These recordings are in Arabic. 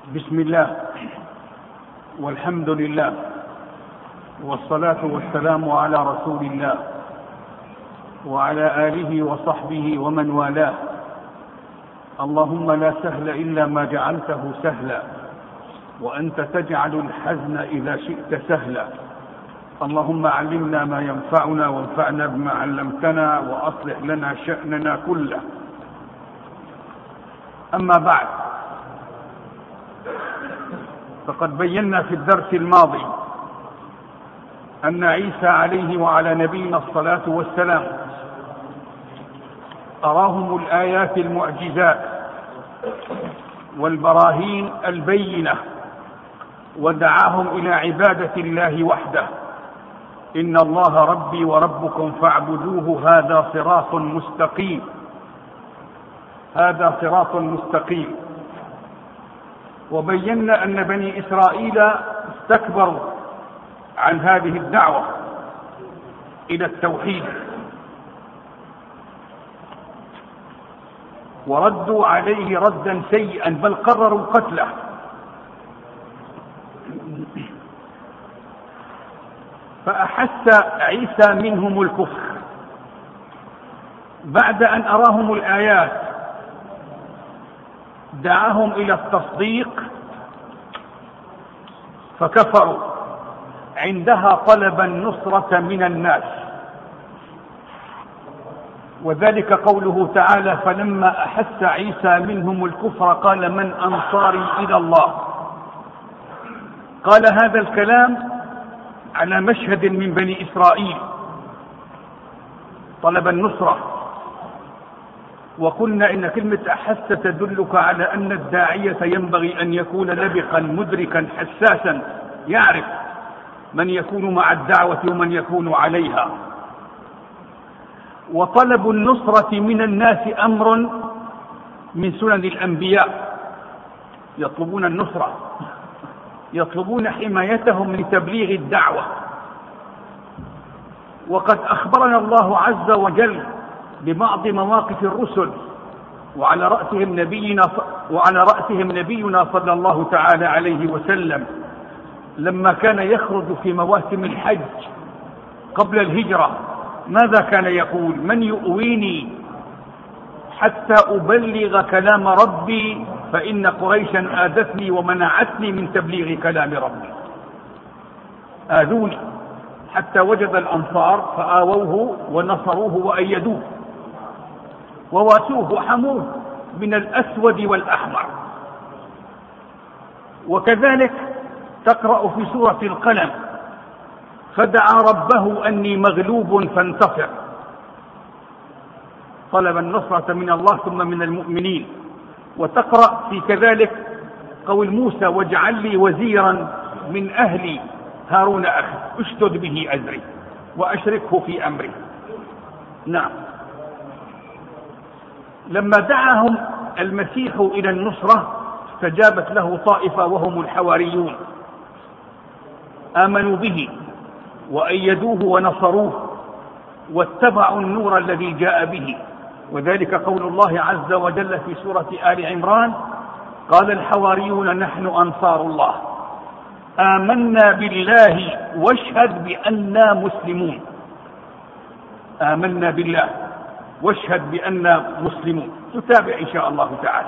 بسم الله والحمد لله والصلاة والسلام على رسول الله وعلى آله وصحبه ومن والاه. اللهم لا سهل إلا ما جعلته سهلا وأنت تجعل الحزن إذا شئت سهلا. اللهم علمنا ما ينفعنا وانفعنا بما علمتنا وأصلح لنا شأننا كله. أما بعد، فقد بينا في الدرس الماضي أن عيسى عليه وعلى نبينا الصلاة والسلام أراهم الآيات المعجزات والبراهين البينة ودعاهم إلى عبادة الله وحده. إن الله ربي وربكم فاعبدوه هذا صراط مستقيم، هذا صراط مستقيم. وبينا أن بني إسرائيل استكبروا عن هذه الدعوة إلى التوحيد وردوا عليه ردا سيئا، بل قرروا قتله. فأحس عيسى منهم الكفر بعد أن أراهم الآيات، دعاهم إلى التصديق فكفروا. عندها طلب النصرة من الناس، وذلك قوله تعالى: فلما أحس عيسى منهم الكفر قال من أنصاري إلى الله. قال هذا الكلام على مشهد من بني إسرائيل، طلب النصرة. وقلنا إن كلمة أحس تدلك على أن الداعية ينبغي أن يكون لبقا مدركا حساسا، يعرف من يكون مع الدعوة ومن يكون عليها. وطلب النصرة من الناس أمر من سنن الأنبياء، يطلبون النصرة، يطلبون حمايتهم لتبليغ الدعوة. وقد أخبرنا الله عز وجل ببعض مواقف الرسل، وعلى رأسهم نبينا صلى الله تعالى عليه وسلم، لما كان يخرج في مواسم الحج قبل الهجرة ماذا كان يقول؟ من يؤويني حتى أبلغ كلام ربي فإن قريشا آذتني ومنعتني من تبليغ كلام ربي. آذوني حتى وجد الأنصار فآووه ونصروه وأيدوه وواسوه وحموه من الأسود والأحمر. وكذلك تقرأ في سورة القلم: فدعا ربه أني مغلوب فانتصر. طلب النصرة من الله ثم من المؤمنين. وتقرأ في كذلك قول موسى: واجعل لي وزيرا من أهلي هارون أخي اشدد به أزري وأشركه في أمري. نعم، لما دعاهم المسيح إلى النصرة استجابت له طائفة وهم الحواريون، آمنوا به وأيدوه ونصروه واتبعوا النور الذي جاء به. وذلك قول الله عز وجل في سورة آل عمران: قال الحواريون نحن أنصار الله آمنا بالله واشهد بأننا مسلمون. آمنا بالله واشهد بأننا مسلمون. تتابع إن شاء الله تعالى.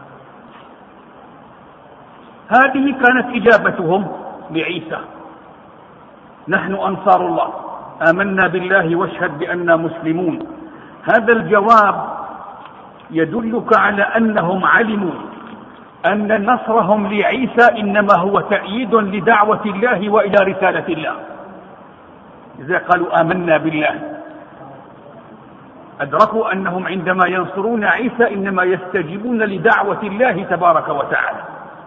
هذه كانت إجابتهم لعيسى: نحن أنصار الله آمنا بالله واشهد بأننا مسلمون. هذا الجواب يدلك على أنهم علموا أن نصرهم لعيسى إنما هو تأييد لدعوة الله وإلى رسالة الله. إذا قالوا آمنا بالله أدركوا أنهم عندما ينصرون عيسى إنما يستجيبون لدعوة الله تبارك وتعالى.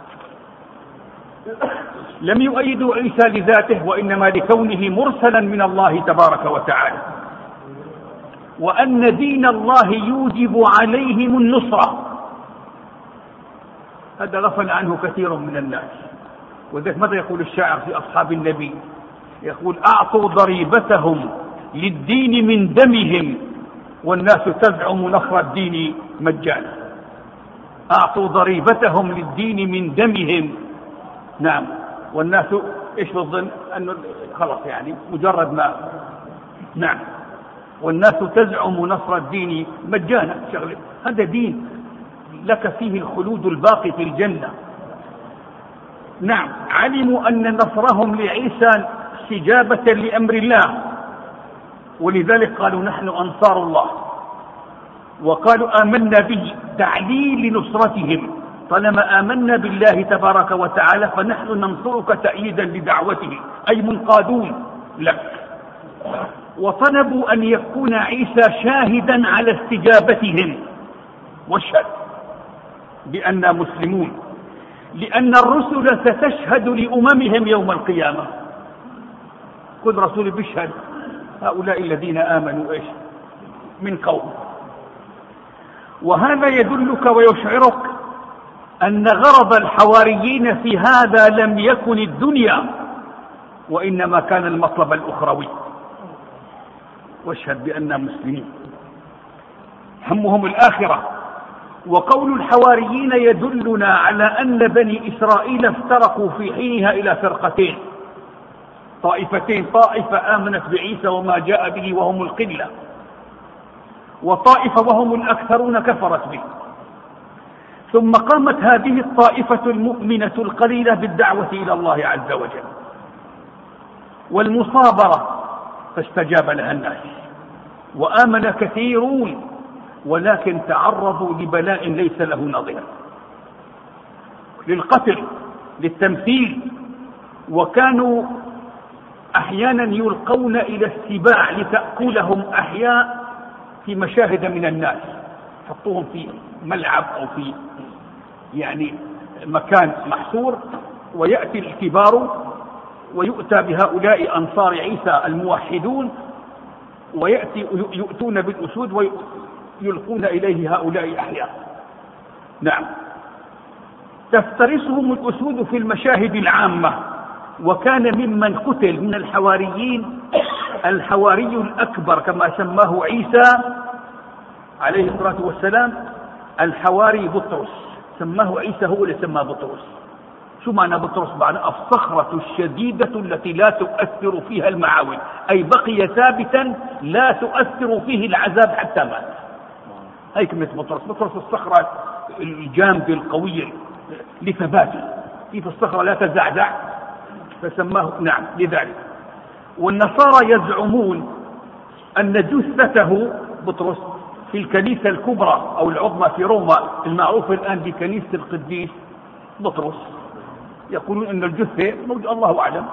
لم يؤيدوا عيسى لذاته، وإنما لكونه مرسلا من الله تبارك وتعالى، وأن دين الله يوجب عليهم النصرة. هذا غفل عنه كثير من الناس. وذلك ماذا يقول الشاعر في أصحاب النبي؟ يقول: أعطوا ضريبتهم للدين من دمهم والناس تزعم نصر الدين مجانا. أعطوا ضريبتهم للدين من دمهم. نعم. والناس إيش بالظن أنه خلص يعني مجرد ما نعم، والناس تزعم نصر الدين مجانا شغله، هذا دين لك فيه الخلود الباقي في الجنة. نعم. علموا أن نصرهم لعيسى استجابة لأمر الله، ولذلك قالوا نحن أنصار الله، وقالوا آمنا به تعليل لنصرتهم، طالما آمنا بالله تبارك وتعالى فنحن ننصرك تأييدا لدعوته، أي منقادون لك. وطلبوا أن يكون عيسى شاهدا على استجابتهم، واشهد بأننا مسلمون، لأن الرسل ستشهد لأممهم يوم القيامة. كل رسول بيشهد هؤلاء الذين آمنوا إيش من قوم. وهذا يدلك ويشعرك أن غرض الحواريين في هذا لم يكن الدنيا، وإنما كان المطلب الأخروي. واشهد بأننا مسلمين، همهم الآخرة. وقول الحواريين يدلنا على أن بني إسرائيل افترقوا في حينها إلى فرقتين، طائفتين، طائفة آمنت بعيسى وما جاء به وهم القلة، وطائفة وهم الأكثرون كفرت به. ثم قامت هذه الطائفة المؤمنة القليلة بالدعوة إلى الله عز وجل والمصابرة، فاستجاب لها الناس وآمن كثيرون، ولكن تعرضوا لبلاء ليس له نظير، للقتل، للتمثيل، وكانوا أحيانا يلقون إلى السباع لتأكلهم أحياء في مشاهد من الناس، حطوهم في ملعب أو في يعني مكان محصور، ويأتي الكبار ويؤتى بهؤلاء أنصار عيسى الموحدون، يؤتون بالأسود ويلقون إليه هؤلاء أحياء. نعم. تفترسهم الأسود في المشاهد العامة. وكان ممن قتل من الحواريين الحواري الأكبر كما سماه عيسى عليه الصلاة والسلام، الحواري بطرس، سماه عيسى هو اللي سماه بطرس. شو معنى بطرس؟ معنى الصخرة الشديدة التي لا تؤثر فيها المعاول، أي بقي ثابتا لا تؤثر فيه العذاب حتى مات. هي كلمة بطرس. بطرس الصخرة الجامدة القوية لثباته، كيف الصخرة لا تزعزع، فسماه نعم لذلك. والنصارى يزعمون أن جثته بطرس في الكنيسة الكبرى أو العظمى في روما المعروفة الآن بكنيسة القديس بطرس، يقولون أن الجثة موجود، الله أعلم.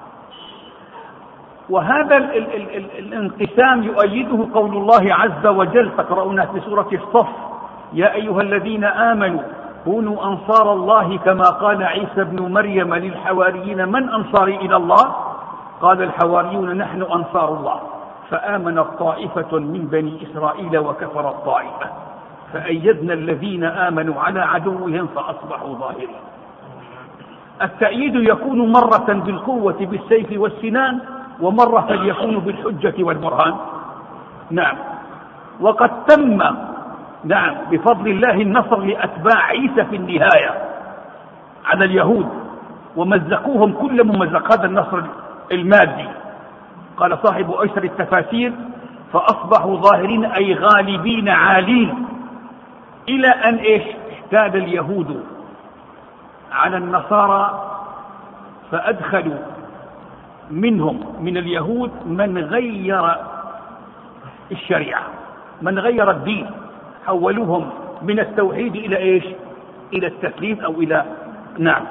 وهذا الانقسام يؤيده قول الله عز وجل، تقرؤونها في سورة الصف: يا أيها الذين آمنوا كونوا أنصار الله كما قال عيسى ابن مريم للحواريين من أنصاري إلى الله؟ قال الحواريون نحن أنصار الله، فآمنت طائفة من بني إسرائيل وكفرت طائفة فأيدنا الذين آمنوا على عدوهم فأصبحوا ظاهرين. التأييد يكون مرة بالقوة بالسيف والسنان، ومرة يكون بالحجة والبرهان. نعم. وقد تم نعم بفضل الله النصر لأتباع عيسى في النهاية على اليهود، ومزقوهم كل ممزق، هذا النصر المادي. قال صاحب أيسر التفاسير: فأصبحوا ظاهرين أي غالبين عالين، إلى أن إيش احتال اليهود على النصارى، فأدخلوا منهم من اليهود من غير الشريعة، من غير الدين، حولوهم من التوحيد إلى إيش؟ إلى التثليث أو إلى نعم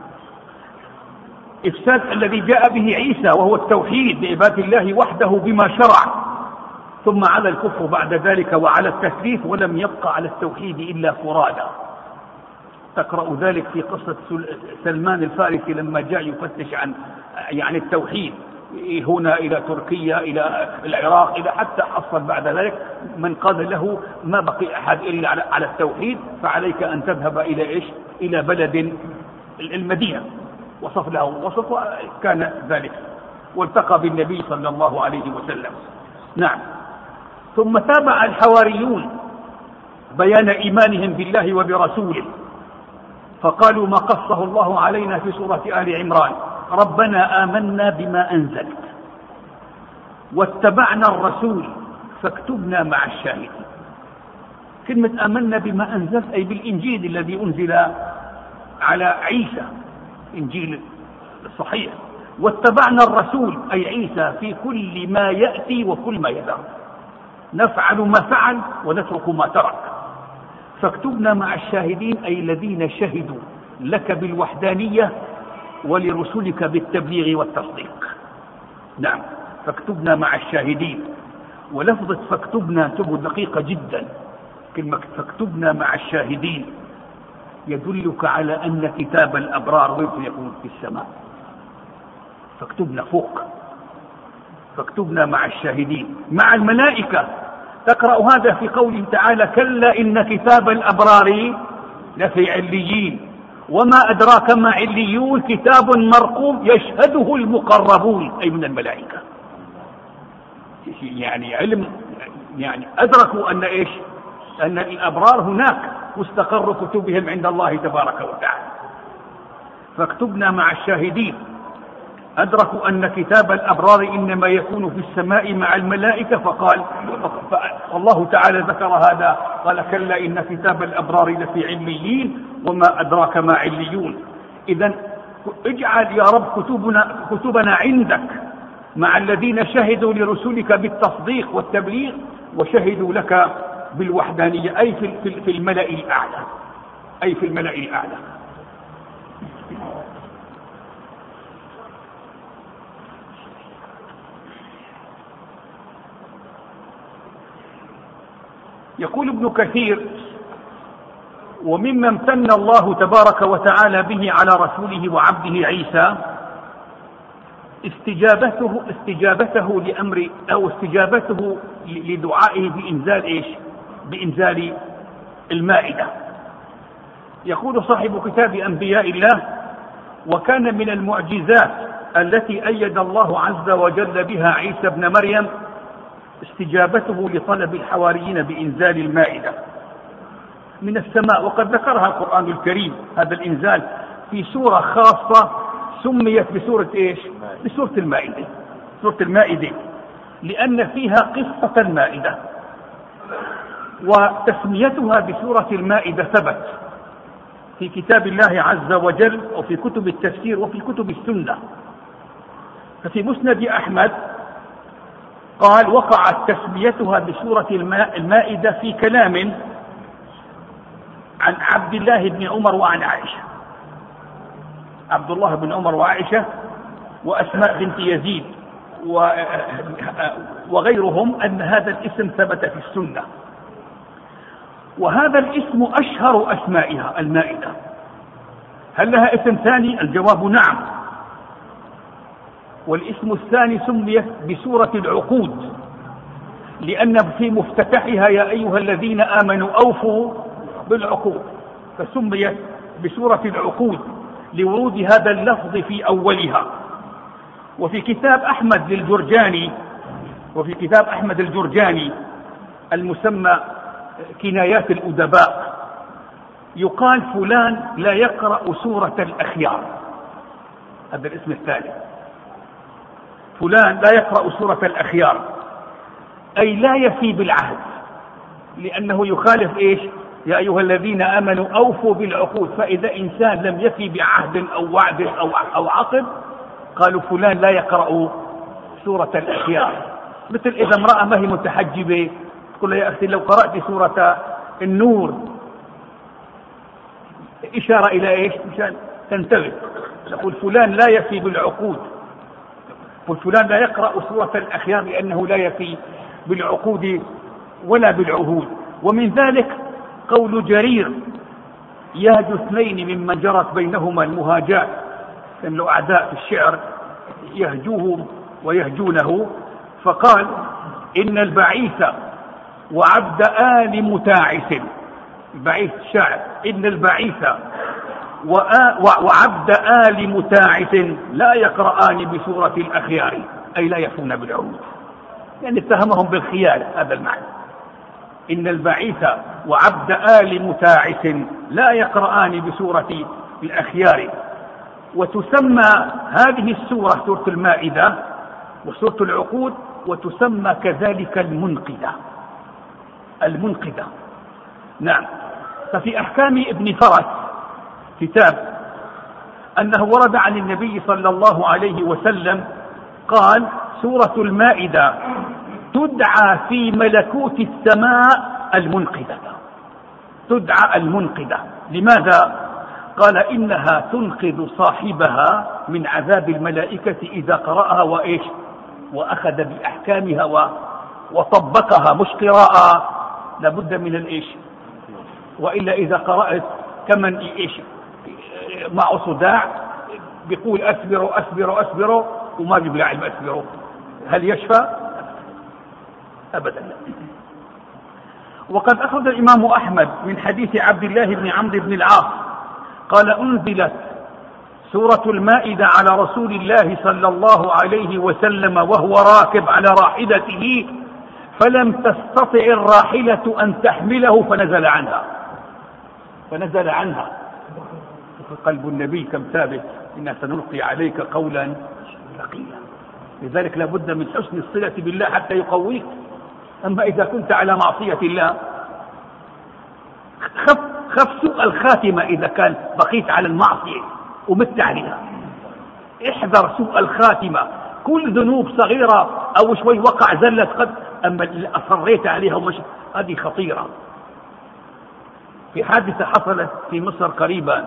إفساد الذي جاء به عيسى، وهو التوحيد لعباد الله وحده بما شرع، ثم على الكفر بعد ذلك وعلى التثليث، ولم يبقى على التوحيد إلا فرادا. تقرأ ذلك في قصة سلمان الفارسي لما جاء يفتش عن يعني التوحيد هنا إلى تركيا إلى العراق إلى حتى حصل بعد ذلك من قال له ما بقي أحد إلا على التوحيد، فعليك أن تذهب إلى إيش؟ إلى بلد المدينة. وصف له وصف، كان ذلك، والتقى بالنبي صلى الله عليه وسلم. نعم. ثم تابع الحواريون بيان إيمانهم بالله وبرسوله، فقالوا ما قصه الله علينا في سورة آل عمران: ربنا آمنا بما أنزلت واتبعنا الرسول فاكتبنا مع الشاهدين. كلمة آمنا بما أنزلت أي بالإنجيل الذي أنزل على عيسى، إنجيل الصحيح. واتبعنا الرسول أي عيسى في كل ما يأتي وكل ما يذر، نفعل ما فعل ونترك ما ترك. فاكتبنا مع الشاهدين أي الذين شهدوا لك بالوحدانية ولرسلك بالتبليغ والتصديق. نعم، فاكتبنا مع الشاهدين. ولفظة فاكتبنا تبدو دقيقة جدا. كلمة فاكتبنا مع الشاهدين يدلك على أن كتاب الأبرار وين يكون؟ في السماء. فاكتبنا فوق، فاكتبنا مع الشاهدين مع الملائكة. تقرأ هذا في قوله تعالى: كلا إن كتاب الأبرار لفي عليين وما أدراك ما عليون كتاب مرقوم يشهده المقربون أي من الملائكة. يعني علم، يعني أدركوا أن إيش؟ أن الأبرار هناك مستقر كتبهم عند الله تبارك وتعالى. فاكتبنا مع الشاهدين. أدركوا أن كتاب الأبرار إنما يكون في السماء مع الملائكة، فقال الله تعالى ذكر هذا، قال: كلا إن كتاب الأبرار لفي عليين وما أدراك ما عليون. إذن اجعل يا رب كتبنا عندك مع الذين شهدوا لرسلك بالتصديق والتبليغ وشهدوا لك بالوحدانية، أي في الملأ الأعلى، أي في الملأ الأعلى. يقول ابن كثير: ومما امتن الله تبارك وتعالى به على رسوله وعبده عيسى استجابته لأمر أو استجابته لدعائه بإنزال إيش؟ بإنزال المائدة. يقول صاحب كتاب أنبياء الله: وكان من المعجزات التي أيد الله عز وجل بها عيسى ابن مريم استجابته لطلب الحواريين بإنزال المائدة من السماء. وقد ذكرها القرآن الكريم هذا الإنزال في سورة خاصة سميت بسورة إيش؟ بسورة المائدة. سورة المائدة لأن فيها قصة المائدة، وتسميتها بسورة المائدة ثبت في كتاب الله عز وجل وفي كتب التفسير وفي كتب السنة. ففي مسند أحمد قال: وقعت تسميتها بسورة المائدة في كلام عن عبد الله بن عمر وعن عائشة. عبد الله بن عمر وعائشة وأسماء بنت يزيد وغيرهم أن هذا الاسم ثبت في السنة. وهذا الاسم أشهر أسمائها المائدة. هل لها اسم ثاني؟ الجواب نعم. والاسم الثاني سميت بسورة العقود لأن في مفتتحها يا أيها الذين آمنوا أوفوا بالعقود، فسميت بسورة العقود لورود هذا اللفظ في أولها. وفي كتاب أحمد الجرجاني المسمى كنايات الأدباء يقال: فلان لا يقرأ سورة الأخيار. هذا الاسم الثالث، فلان لا يقرأ سورة الأخيار، أي لا يفي بالعهد، لأنه يخالف إيش؟ يا أيها الذين آمنوا أوفوا بالعقود. فإذا إنسان لم يفي بعهد أو وعد أو عقد قالوا فلان لا يقرأ سورة الأخيار. مثل إذا امرأة ما هي متحجبة تقول يا أختي لو قرأت سورة النور، إشارة إلى إيش؟ مشان تنتبه. نقول فلان لا يفي بالعقود، فلان لا يقرأ سورة الأخيار لأنه لا يفي بالعقود ولا بالعهود. ومن ذلك قول جرير: يهج اثنين ممن جرت بينهما المهاجات، لأن له أعداء في الشعر يهجوهم ويهجونه، فقال: إن البعيث وعبد آل متاعس. البعيث الشاعر: إن البعيث وعبد آل متاعس لا يقرآن بسورة الأخيار، أي لا يفون بالعهود، يعني اتهمهم بالخيانة. هذا المعنى. إن البعيث وعبد آل متاعس لا يقرآن بسورة الأخيار. وتسمى هذه السورة سورة المائدة وسورة العقود، وتسمى كذلك المنقذة. نعم. ففي أحكام ابن فرس كتاب أنه ورد عن النبي صلى الله عليه وسلم قال: سورة المائدة تدعى في ملكوت السماء المنقذة. تدعى المنقذة. لماذا؟ قال: إنها تنقذ صاحبها من عذاب الملائكة إذا قرأها وأخذ بأحكامها وطبقها، مش قراءة لابد من الإيش، وإلا إذا قرأت كمن معه صداع بيقول أسبروا وما بيبلع علم أسبروا، هل يشفى؟ أبدا. وقد أخرج الإمام أحمد من حديث عبد الله بن عمرو بن العاص قال: أنزلت سورة المائدة على رسول الله صلى الله عليه وسلم وهو راكب على راحلته، فلم تستطع الراحلة أن تحمله فنزل عنها. قلب النبي كم ثابت: إنا سنلقي عليك قولا ثقيلا. لذلك لابد من حسن الصلة بالله حتى يقويك. أما إذا كنت على معصية الله خف سوء الخاتمة. إذا كان بقيت على المعصية ومت عليها احذر سوء الخاتمة. كل ذنوب صغيرة أو شوي وقع زلت أما اللي أصريت عليها ومش، هذه خطيرة. في حادثة حصلت في مصر قريبا،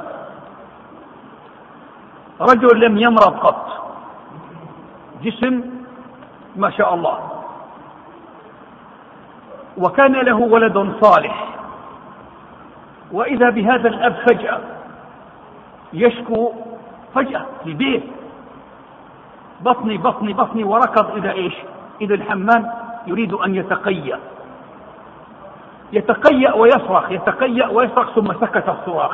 رجل لم يمرض قط، جسم ما شاء الله، وكان له ولد صالح، وإذا بهذا الأب فجأة يشكو فجأة في البيت: بطني، وركض إلى الحمام يريد أن يتقيأ ويصرخ ثم سكت الصراخ.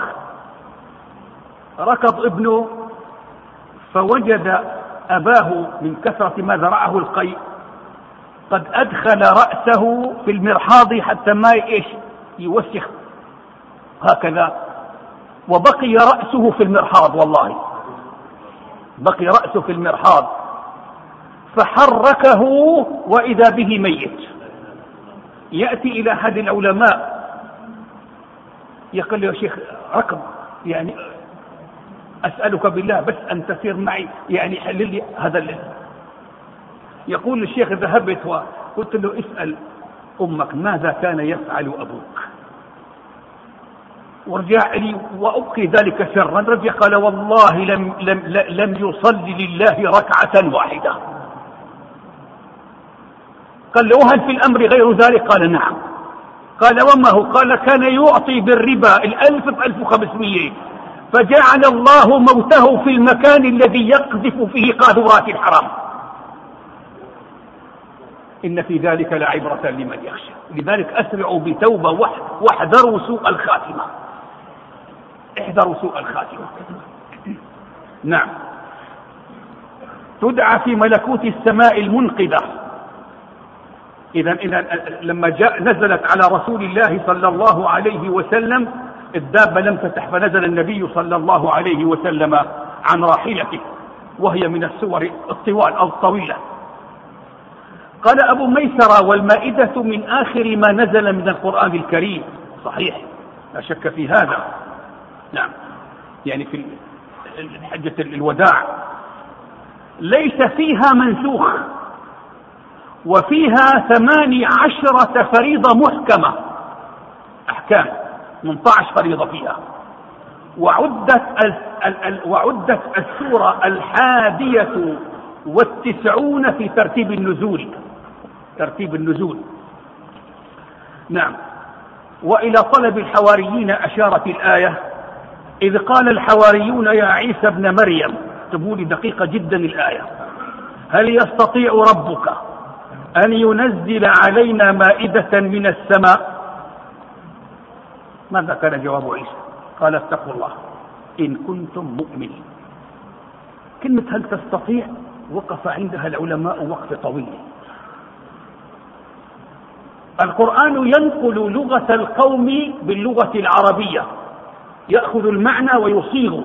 ركض ابنه فوجد أباه من كثرة ما ذرعه القيء قد أدخل رأسه في المرحاض حتى ما يوسخ هكذا، وبقي رأسه في المرحاض. والله بقي رأسه في المرحاض، فحركه وإذا به ميت. يأتي إلى أحد العلماء يقول له: يا شيخ ركض، يعني أسألك بالله بس أن تسير معي، يعني حلل لي هذا يقول الشيخ: ذهبت وقلت له: اسأل أمك ماذا كان يفعل أبوك. ورجع لي وأبقي ذلك سرا. رجع قال: والله لم يصلي لله ركعة واحدة. قال له: وهل في الأمر غير ذلك؟ قال: نعم. قال: وما هو؟ قال: كان يعطي بالربا 1000 ب1500، فجعل الله موته في المكان الذي يقذف فيه قاذورات الحرام. إن في ذلك لعبرة لمن يخشى. لذلك أسرعوا بتوبة واحذروا سوء الخاتمة. احذروا سوء الخاتمة. نعم. تدعى في ملكوت السماء المنقذة. إذا لما نزلت على رسول الله صلى الله عليه وسلم الدابة لم تتح، فنزل النبي صلى الله عليه وسلم عن راحلته، وهي من السور الطوال أو الطويلة. قال أبو ميسرة: والمائدة من آخر ما نزل من القرآن الكريم. صحيح، لا شك في هذا. نعم. يعني في حجة الوداع ليس فيها منسوخ، وفيها 18 فريضة محكمة، أحكام 18 فريضة فيها. وعدت السورة 91 في ترتيب النزول. نعم. وإلى طلب الحواريين أشارت الآية: إذ قال الحواريون يا عيسى ابن مريم. تقول دقيقة جدا الآية: هل يستطيع ربك أن ينزل علينا مائدة من السماء؟ ماذا كان جواب عيسى؟ قال: اتقوا الله إن كنتم مؤمنين. كلمة هل تستطيع وقف عندها العلماء وقف طويل. القرآن ينقل لغة القوم باللغة العربية، يأخذ المعنى ويصيغ.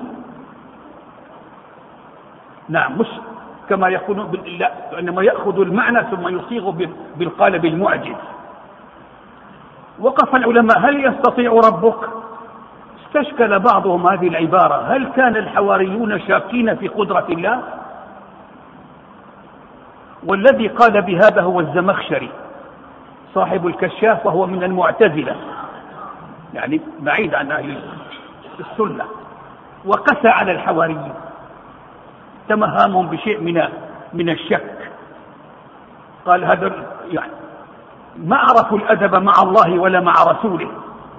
نعم، مش كما يقولون لا، إنما يأخذ المعنى ثم يصيغ بالقالب المعجز. وقف العلماء: هل يستطيع ربك؟ استشكل بعضهم هذه العبارة: هل كان الحواريون شاكين في قدرة الله؟ والذي قال بهذا هو الزمخشري صاحب الكشاف، وهو من المعتزلة، يعني بعيد عن أهل السنة، وقسى على الحواريين، تمهامهم بشيء من الشك. قال هذا يعني ما عرفوا الأدب مع الله ولا مع رسوله.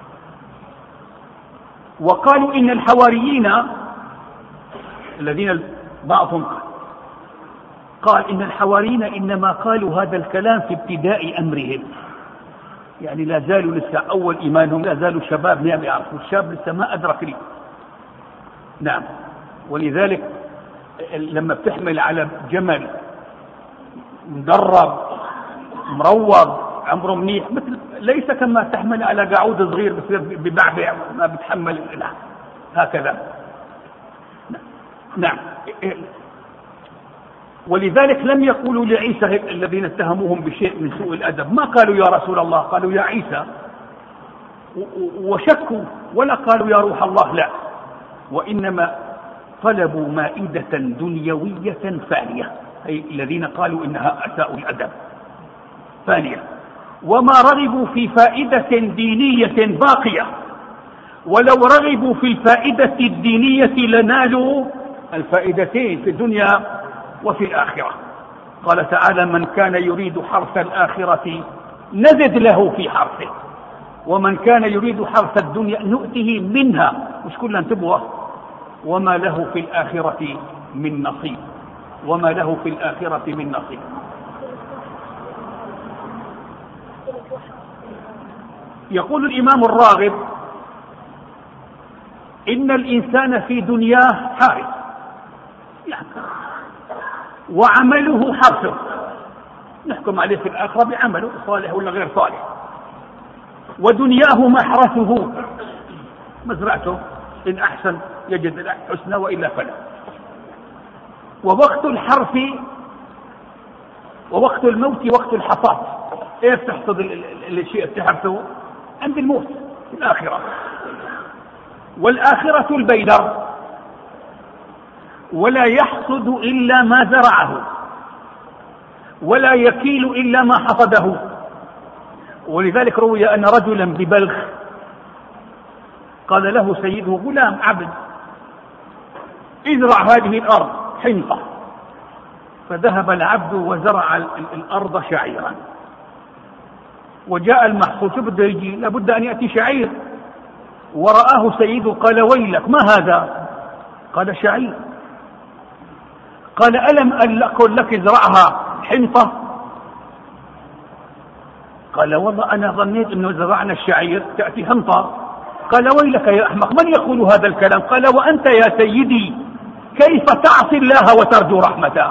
وقالوا إن الحواريين الذين بعضهم قال إن الحواريين إنما قالوا هذا الكلام في ابتداء أمرهم، يعني لا زالوا لسه أول إيمانهم، لا زالوا شباب ما يعرفوا، الشاب لسه ما أدرك لي. نعم، ولذلك لما بتحمل على جمل مدرب مروض عمره منيح، مثل ليس كما تحمل على قعود صغير بصير ببعبع ما بتحمل، لا هكذا. نعم، ولذلك لم يقولوا لعيسى الذين اتهموهم بشيء من سوء الأدب، ما قالوا يا رسول الله، قالوا يا عيسى، وشكوا، ولا قالوا يا روح الله، لا، وإنما طلبوا مائدة دنيوية فانية، أي الذين قالوا إنها أساءوا الأدب فانية، وما رغبوا في فائدة دينية باقية، ولو رغبوا في الفائدة الدينية لنالوا الفائدتين في الدنيا وفي الآخرة. قال تعالى: من كان يريد حرث الآخرة نزد له في حرثه، ومن كان يريد حرث الدنيا نؤته منها، مش كلها تبغى، وما له في الآخرة من نصيب، وما له في الآخرة من نصيب. يقول الإمام الراغب: إن الإنسان في دنياه حارث، يعني وعمله حرثه، نحكم عليه في الآخرة بعمله صالح ولا غير صالح، ودنياه محرثه، مزرعته، إن أحسن يجد الحسنى وإلا فلا. ووقت الحرث ووقت الموت وقت الحصاد. إيه تحصد الشيء تحرثه؟ عند الموت في الآخرة. والآخرة البيدر، ولا يحصد إلا ما زرعه، ولا يكيل إلا ما حصده. ولذلك روي أن رجلا ببلخ قال له سيده: غلام عبد، ازرع هذه الأرض حنطة. فذهب العبد وزرع الأرض شعيرا، وجاء المحصول، بده يجي لابد أن يأتي شعير، ورآه سيده قال: ويلك، ما هذا؟ قال: شعير. قال: ألم أقل لك ازرعها حنطة؟ قال: والله أنا ظنيت أنه زرعنا الشعير تأتي حنطة. قال: ويلك يا أحمق، من يقول هذا الكلام؟ قال: وأنت يا سيدي كيف تعصي الله وترجو رحمته؟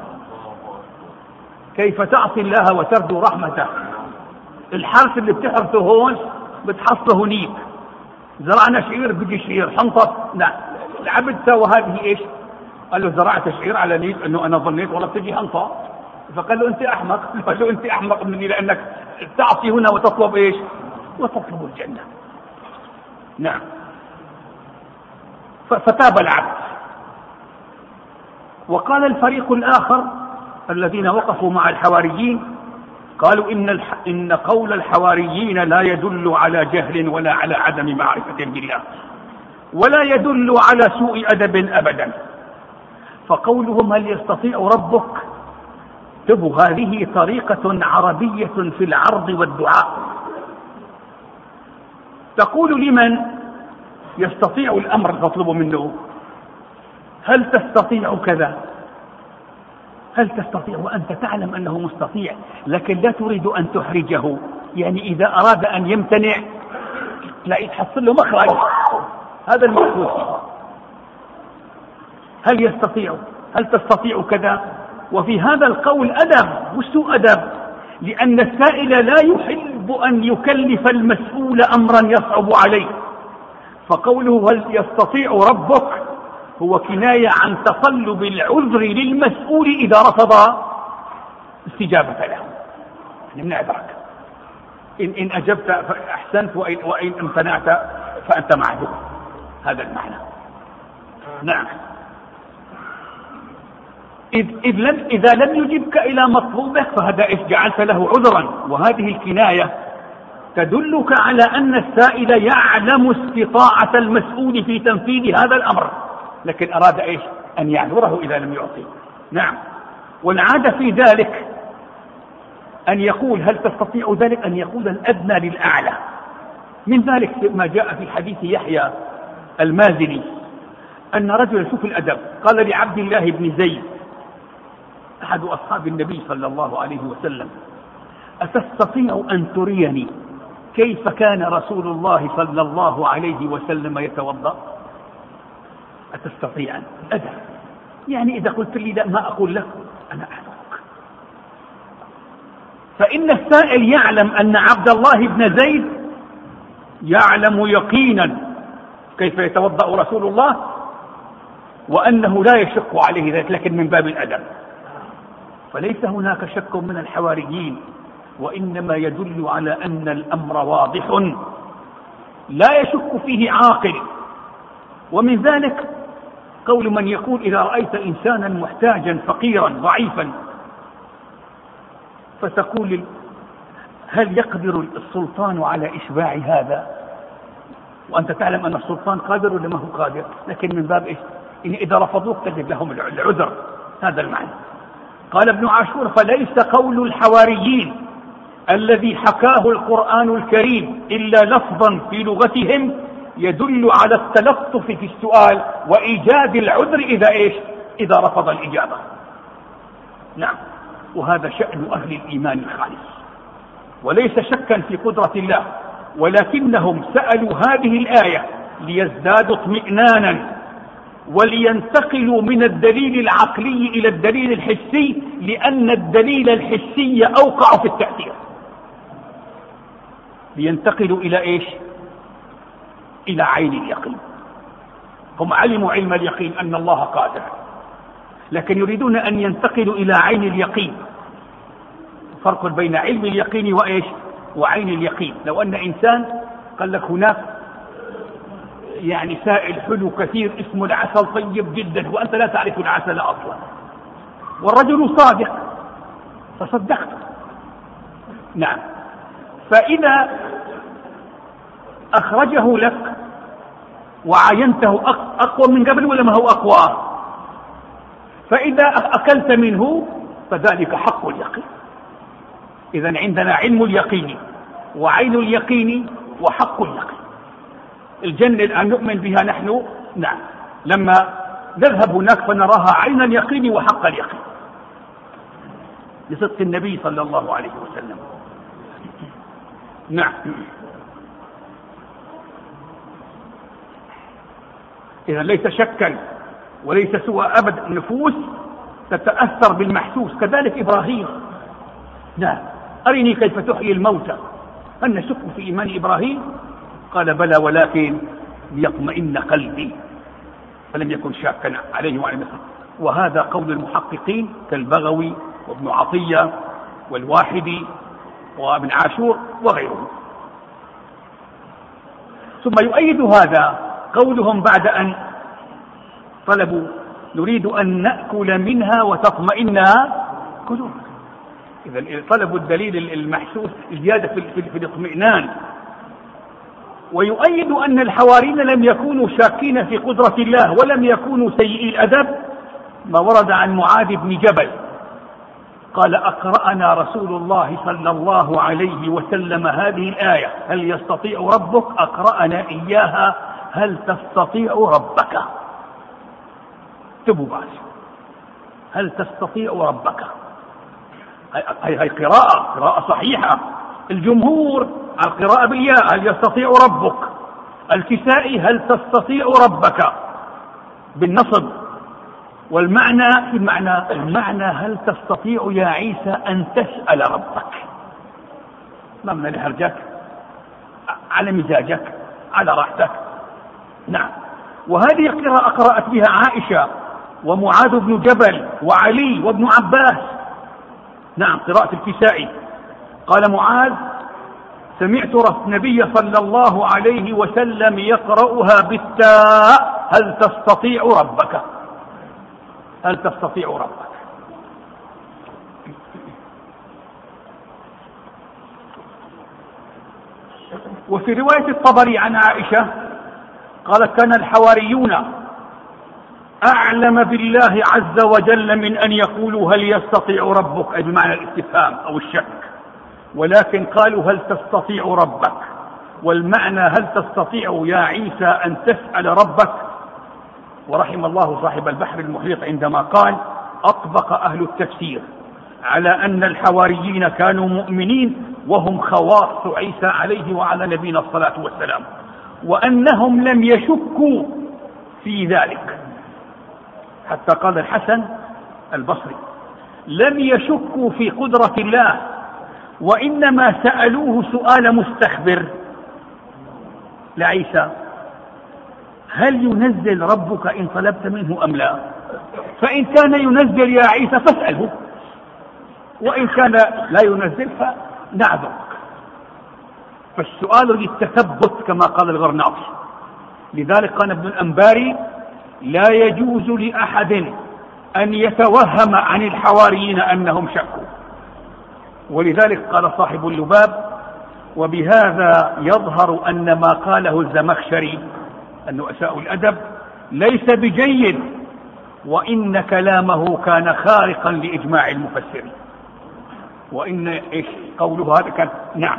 كيف تعصي الله وترجو رحمته؟ الحرث اللي بتحرثه هون بتحصله هنيك، زرعنا شعير بيجي شعير حنطة. لا، العبد سوى هذه ايش؟ قال له: زرعت شعير على نيت انه انا ظنيت والله بتجي حنطة. فقال له: انت احمق. قال له: انت احمق مني، لانك تعصي هنا وتطلب ايش؟ وتطلب الجنة. نعم. فتاب العبد. وقال الفريق الآخر الذين وقفوا مع الحواريين، قالوا إن قول الحواريين لا يدل على جهل ولا على عدم معرفة بالله، ولا يدل على سوء أدب أبدا. فقولهم هل يستطيع ربك هذه طريقة عربية في العرض والدعاء. تقول لمن يستطيع الأمر تطلب منه: هل تستطيع كذا؟ هل تستطيع وأنت تعلم أنه مستطيع، لكن لا تريد أن تحرجه، يعني إذا أراد أن يمتنع لا يتحصل له مخرج. هذا المقصود. هل يستطيع؟ هل تستطيع كذا؟ وفي هذا القول أدب، مش سوء أدب، لأن السائل لا يحل يحب أن يكلف المسؤول أمرا يصعب عليه، فقوله هل يستطيع ربك هو كناية عن تطلب العذر للمسؤول إذا رفض استجابة له. نعذرك، إن أجبت فأحسنت، وإن امتنعت فأنت معذور. هذا المعنى. نعم. إذا لم يجبك إلى مطلوبك فهذا جعلت له عذرا، وهذه الكناية تدلك على أن السائل يعلم استطاعة المسؤول في تنفيذ هذا الأمر، لكن أراد أن يعذره إذا لم يعطي. نعم. والعادة في ذلك أن يقول هل تستطيع ذلك، أن يقول الأدنى للأعلى. من ذلك ما جاء في حديث يحيى المازني أن رجلا، شوف الأدب، قال لعبد الله بن زيد أحد أصحاب النبي صلى الله عليه وسلم: أتستطيع أن تريني كيف كان رسول الله صلى الله عليه وسلم يتوضأ؟ أتستطيع؟ أدب، يعني إذا قلت لي لا ما أقول لك، أنا أعذرك. فإن السائل يعلم أن عبد الله بن زيد يعلم يقينا كيف يتوضأ رسول الله، وأنه لا يشق عليه ذلك، لكن من باب الأدب. فليس هناك شك من الحواريين، وإنما يدل على أن الأمر واضح لا يشك فيه عاقل. ومن ذلك قول من يقول إذا رأيت إنسانا محتاجا فقيرا ضعيفا فتقول هل يقدر السلطان على إشباع هذا؟ وأنت تعلم أن السلطان قادر ولا ما هو قادر، لكن من باب إن إذا رفضوك تجد لهم العذر. هذا المعنى. قال ابن عاشور: فليس قول الحواريين الذي حكاه القرآن الكريم إلا لفظا في لغتهم يدل على التلطف في السؤال وإيجاد العذر إذا رفض الإجابة. نعم. وهذا شأن أهل الإيمان الخالص، وليس شكا في قدرة الله، ولكنهم سألوا هذه الآية ليزدادوا اطمئنانا ولينتقلوا من الدليل العقلي إلى الدليل الحسي، لأن الدليل الحسي أوقع في التأثير. لينتقلوا إلى إلى عين اليقين. هم علموا علم اليقين أن الله قادر، لكن يريدون أن ينتقلوا إلى عين اليقين. فرق بين علم اليقين وعين اليقين. لو أن إنسان قال لك هناك يعني سائل حلو كثير اسمه العسل طيب جدا، وأنت لا تعرف العسل أصلا، والرجل صادق فصدقت. نعم. فإذا أخرجه لك وعاينته أقوى من قبل ولا ما هو أقوى، فإذا أكلت منه فذلك حق اليقين. إذن عندنا علم اليقين وعين اليقين وحق اليقين. الجنة الآن نؤمن بها نحن. نعم. لما نذهب هناك فنراها عين اليقين وحق اليقين لصدق النبي صلى الله عليه وسلم. نعم. إذا ليس شكا وليس سوى أبد. النفوس تتأثر بالمحسوس، كذلك إبراهيم. نعم. أرني كيف تحيي الموتى، هل نشك في إيمان إبراهيم؟ قال بلى ولكن ليطمئن قلبي، فلم يكن شاكا عليه وعلى مثله. وهذا قول المحققين كالبغوي وابن عطية والواحدي وابن عاشور وغيرهم. ثم يؤيد هذا قولهم بعد أن طلبوا نريد أن نأكل منها وتطمئن قلوبنا. إذا طلبوا الدليل المحسوس زيادة في الاطمئنان. ويؤيد أن الحواريين لم يكونوا شاكين في قدرة الله ولم يكونوا سيئي الأدب ما ورد عن معاذ بن جبل قال أقرأنا رسول الله صلى الله عليه وسلم هذه الآية هل يستطيع ربك، أقرأنا إياها هل تستطيع ربك. اكتبوا بعد هل تستطيع ربك. هي قراءة صحيحة. الجمهور القراءة بالياء هل يستطيع ربك. الكسائي هل تستطيع ربك بالنصب. والمعنى في المعنى هل تستطيع يا عيسى أن تسأل ربك. ما من لهرجك، على مزاجك، على راحتك. نعم. وهذه قراءة قرأت بها عائشة ومعاذ بن جبل وعلي وابن عباس. نعم، قراءة الكسائي. قال معاذ: سمعت النبي صلى الله عليه وسلم يقرأها بالتاء: هل تستطيع ربك، هل تستطيع ربك. وفي رواية الطبري عن عائشة قالت: كان الحواريون أعلم بالله عز وجل من أن يقولوا هل يستطيع ربك، أي بمعنى الاستفهام أو الشك، ولكن قالوا هل تستطيع ربك، والمعنى هل تستطيع يا عيسى أن تسأل ربك. ورحم الله صاحب البحر المحيط عندما قال: أطبق أهل التفسير على أن الحواريين كانوا مؤمنين وهم خواص عيسى عليه وعلى نبينا الصلاة والسلام، وأنهم لم يشكوا في ذلك. حتى قال الحسن البصري: لم يشكوا في قدرة الله، وإنما سألوه سؤال مستخبر لعيسى: هل ينزل ربك إن طلبت منه أم لا؟ فإن كان ينزل يا عيسى فاسأله، وإن كان لا ينزل فنعذرك. فالسؤال للتثبت كما قال الغرناطي. لذلك قال ابن الأنباري: لا يجوز لأحد أن يتوهم عن الحواريين أنهم شكوا. ولذلك قال صاحب اللباب: وبهذا يظهر أن ما قاله الزمخشري أنه أساء الأدب ليس بجيد، وإن كلامه كان خارقا لإجماع المفسرين. وإن إيش قوله هذا كان. نعم.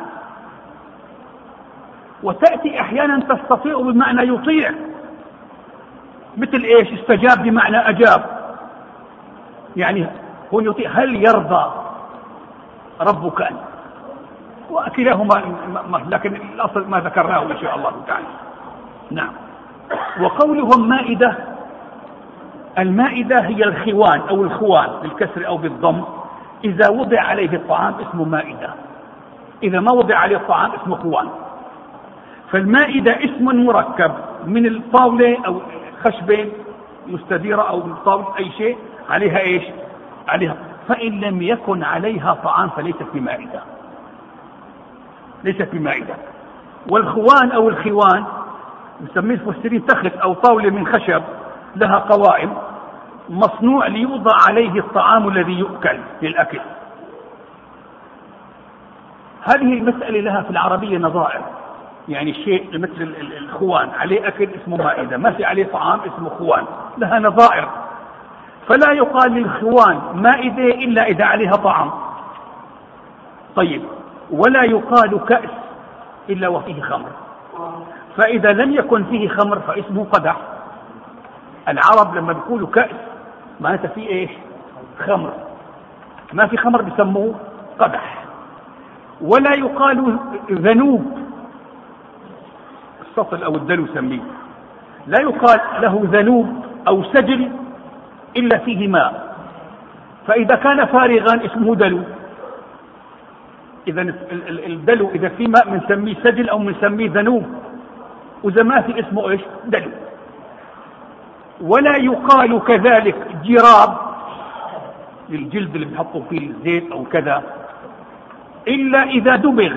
وتأتي أحيانا تستطيع بمعنى يطيع، مثل إيش؟ استجاب بمعنى أجاب، يعني هو يطيع. هل يرضى ربك أن، وكلاهما لكن الأصل ما ذكرناه إن شاء الله تعالى. نعم. وقولهم مائدة، المائدة هي الخوان أو الخوان بالكسر أو بالضم. إذا وضع عليه الطعام اسمه مائدة، إذا ما وضع عليه الطعام اسمه خوان. فالمائدة اسم مركب من الطاولة أو خشبة مستديرة أو طاولة أي شيء عليها إيش؟ عليها. فإن لم يكن عليها طعام فليست بمائدة، ليست بمائدة. والخوان أو الخوان نسميه المفسرين تخت أو طاولة من خشب لها قوائم، مصنوع ليوضع عليه الطعام الذي يؤكل للأكل. هذه المسألة لها في العربية نظائر، يعني شيء مثل الخوان عليه أكل اسمه مائدة، ما في عليه طعام اسمه خوان، لها نظائر. فلا يقال للخوان مائدة إلا إذا عليها طعام. طيب، ولا يقال كأس إلا وفيه خمر، فإذا لم يكن فيه خمر فاسمه قدح. العرب لما بيقولوا كأس معناته فيه إيش؟ خمر. ما في خمر بيسموه قدح. ولا يقال ذنوب، السطل أو الدلو سميه، لا يقال له ذنوب أو سجل إلا فيه ماء، فإذا كان فارغا اسمه دلو. إذا الدلو إذا في ماء بنسميه سجل أو بنسميه ذنوب، وإذا ما في اسمه إيش؟ دلو. ولا يقال كذلك جراب للجلد اللي بيحطوا فيه الزيت أو كذا إلا إذا دبغ،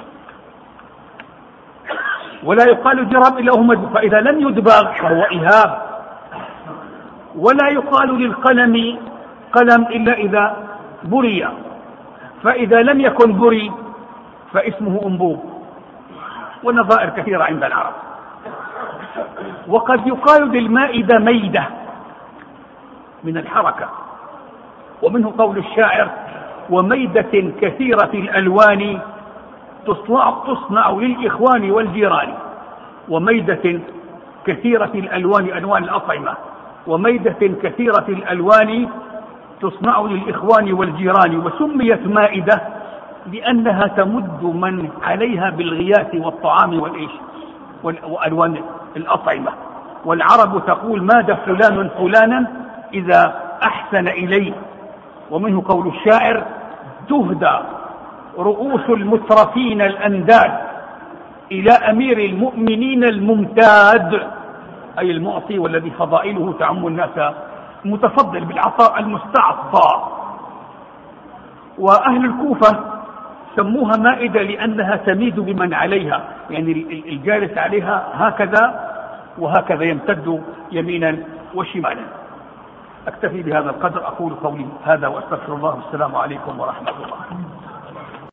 ولا يقال جراب إلا هو مدبغ، فإذا لم يدبغ فهو إهاب. ولا يقال للقلم قلم إلا إذا بري، فإذا لم يكن بري فاسمه أنبوب. ونظائر كثيرة عند العرب. وقد يقال للمائدة ميدة من الحركة، ومنه قول الشاعر: وميدة كثيرة الألوان تصنع للإخوان والجيران. وميدة كثيرة الألوان، ألوان الأطعمة، وميدة كثيرة الألوان تصنع للإخوان والجيران. وسميت مائدة لأنها تمد من عليها بالغياث والطعام والإيش وألوان الأطعمة. والعرب تقول: ماد فلان فلانا إذا أحسن إليه. ومنه قول الشاعر: تهدى رؤوس المترفين الأنداد إلى أمير المؤمنين الممتاد، أي المعطي والذي فضائله تعم الناس، متفضل بالعطاء المستعطى. وأهل الكوفة سموها مائدة لأنها تميد بمن عليها، يعني الجالس عليها هكذا وهكذا يمتد يمينا وشمالا. أكتفي بهذا القدر، أقول قولي هذا وأستغفر الله. السلام عليكم ورحمة الله.